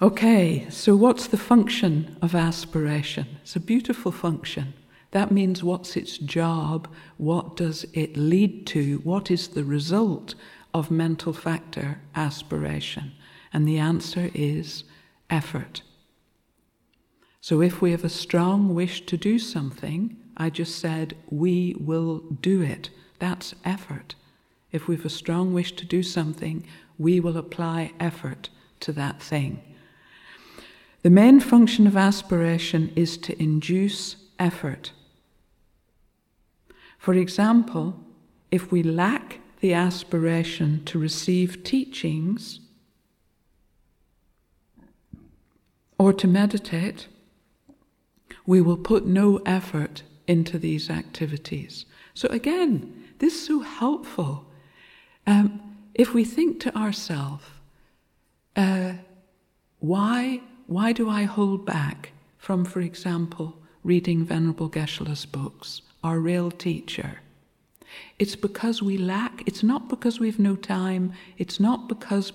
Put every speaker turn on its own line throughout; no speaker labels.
Okay, so what's the function of aspiration? It's a beautiful function. That means what's its job? What does it lead to? What is the result of mental factor aspiration? And the answer is effort. So if we have a strong wish to do something, I just said, we will do it. That's effort. If we have a strong wish to do something, we will apply effort to that thing. The main function of aspiration is to induce effort. For example, if we lack the aspiration to receive teachings or to meditate, we will put no effort into these activities. So again, this is so helpful. If we think to ourselves, why do I hold back from, for example, reading Venerable Geshe-la's books, our real teacher? It's because we lack, it's not because we have no time, it's not because.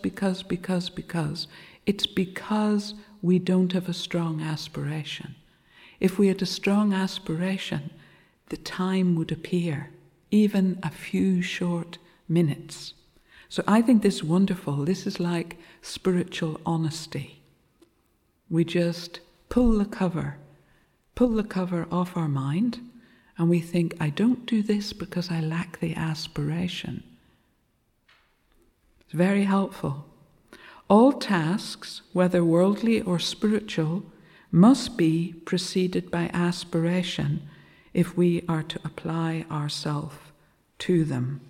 It's because we don't have a strong aspiration. If we had a strong aspiration, the time would appear, even a few short minutes. So I think this is wonderful. This is like spiritual honesty. We just pull the cover off our mind, and we think, I don't do this because I lack the aspiration. It's very helpful. All tasks, whether worldly or spiritual, must be preceded by aspiration if we are to apply ourselves to them.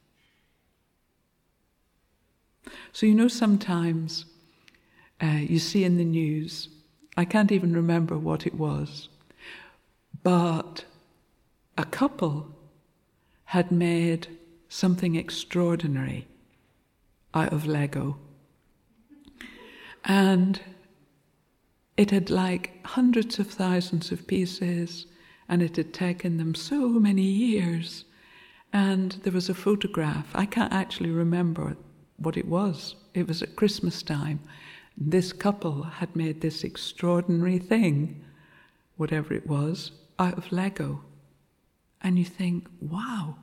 So sometimes you see in the news, I can't even remember what it was, but a couple had made something extraordinary out of Lego. And it had like hundreds of thousands of pieces, and it had taken them so many years. And there was a photograph. I can't actually remember what it was. It was at Christmas time. This couple had made this extraordinary thing, whatever it was, out of Lego. And you think, wow,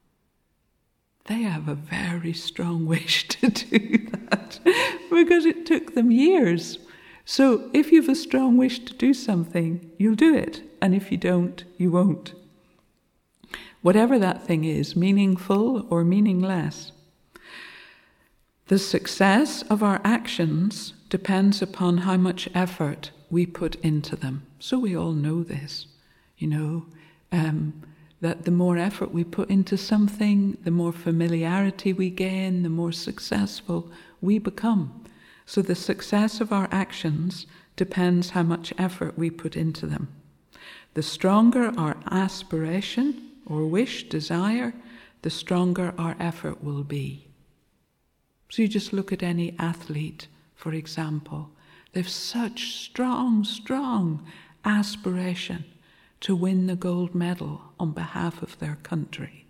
they have a very strong wish to do that because it took them years. So if you have a strong wish to do something, you'll do it. And if you don't, you won't. Whatever that thing is, meaningful or meaningless. The success of our actions depends upon how much effort we put into them. So we all know this, that the more effort we put into something, the more familiarity we gain, the more successful we become. So the success of our actions depends how much effort we put into them. The stronger our aspiration or wish, desire, the stronger our effort will be. So you just look at any athlete, for example. They've such strong aspiration to win the gold medal on behalf of their country.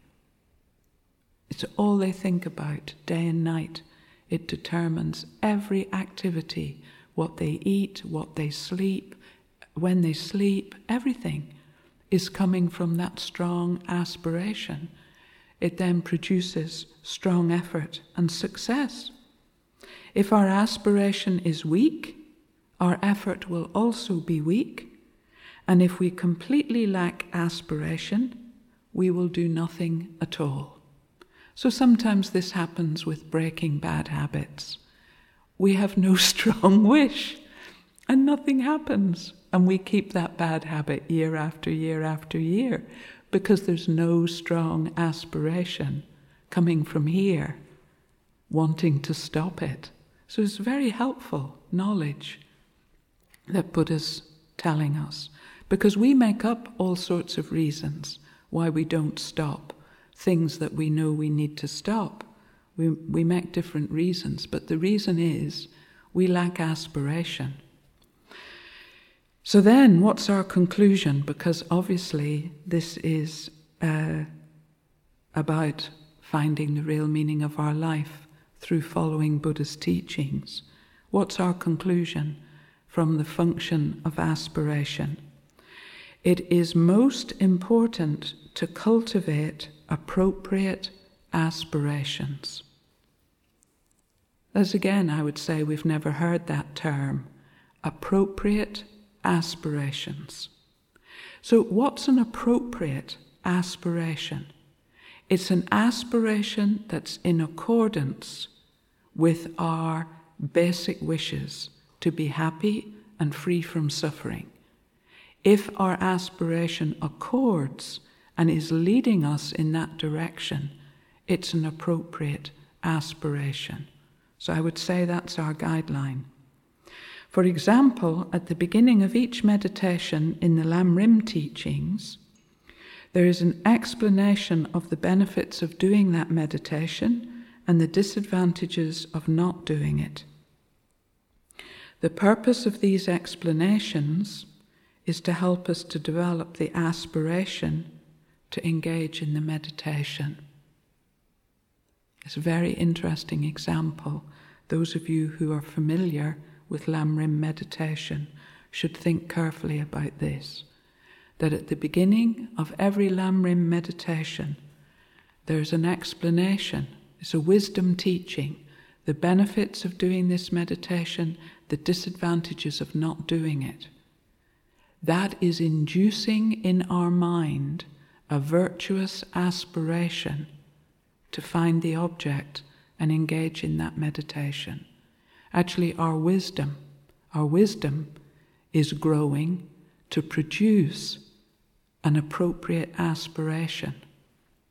It's all they think about day and night. It determines every activity, what they eat, what they sleep, when they sleep, everything is coming from that strong aspiration. It then produces strong effort and success. If our aspiration is weak, our effort will also be weak. And if we completely lack aspiration, we will do nothing at all. So sometimes this happens with breaking bad habits. We have no strong wish, and nothing happens. And we keep that bad habit year after year after year, because there's no strong aspiration coming from here, wanting to stop it. So it's very helpful knowledge that Buddha's telling us, because we make up all sorts of reasons why we don't stop things that we know we need to stop. We make different reasons, but the reason is we lack aspiration. So then, what's our conclusion? Because obviously this is about finding the real meaning of our life through following Buddha's teachings. What's our conclusion from the function of aspiration? It is most important to cultivate appropriate aspirations. As again, I would say we've never heard that term, appropriate aspirations. So what's an appropriate aspiration? It's an aspiration that's in accordance with our basic wishes to be happy and free from suffering. If our aspiration accords and is leading us in that direction, it's an appropriate aspiration. So I would say that's our guideline. For example, at the beginning of each meditation in the Lamrim teachings, there is an explanation of the benefits of doing that meditation and the disadvantages of not doing it. The purpose of these explanations is to help us to develop the aspiration to engage in the meditation. It's a very interesting example. Those of you who are familiar with Lamrim meditation should think carefully about this, that at the beginning of every Lamrim meditation, there's an explanation, it's a wisdom teaching, the benefits of doing this meditation, the disadvantages of not doing it. That is inducing in our mind a virtuous aspiration to find the object and engage in that meditation. Actually, our wisdom is growing to produce an appropriate aspiration.